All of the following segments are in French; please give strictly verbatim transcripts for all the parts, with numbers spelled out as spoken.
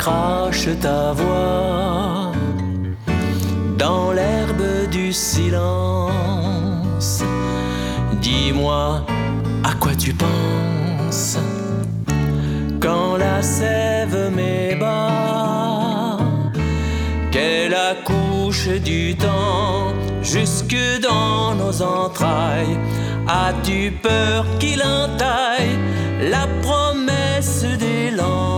crache ta voix dans l'herbe du silence. Dis-moi à quoi tu penses quand la sève m'ébat, qu'elle accouche du temps jusque dans nos entrailles. As-tu peur qu'il entaille la promesse d'élan?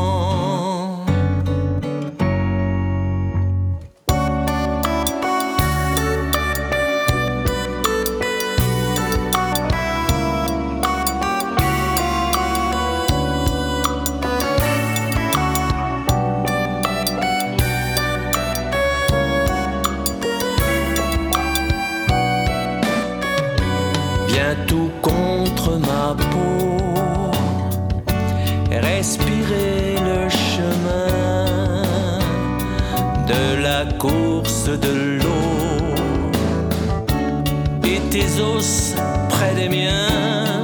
Viens tout contre ma peau, respirer le chemin de la course de l'eau, et tes os près des miens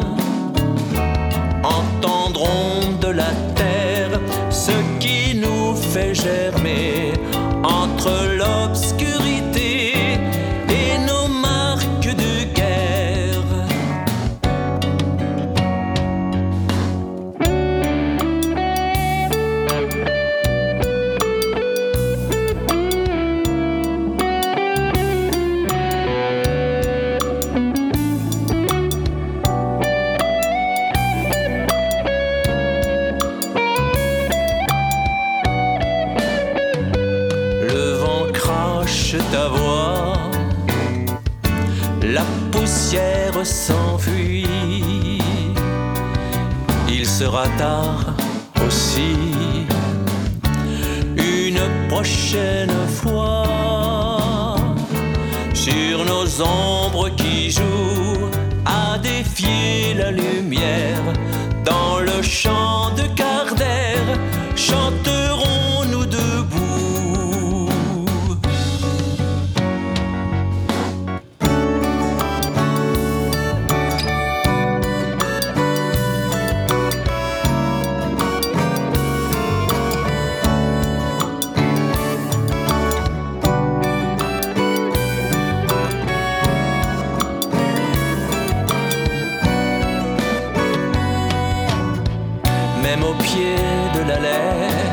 entendront de la terre ce qui nous fait germer entre l'obscurité et nos marques de guerre. Ta voix, la poussière s'enfuit. Il sera tard aussi, une prochaine fois, sur nos ombres qui jouent à défier la lumière. Dans le champ de quart d'air, chanterons-nous debout. Même au pied de la lettre,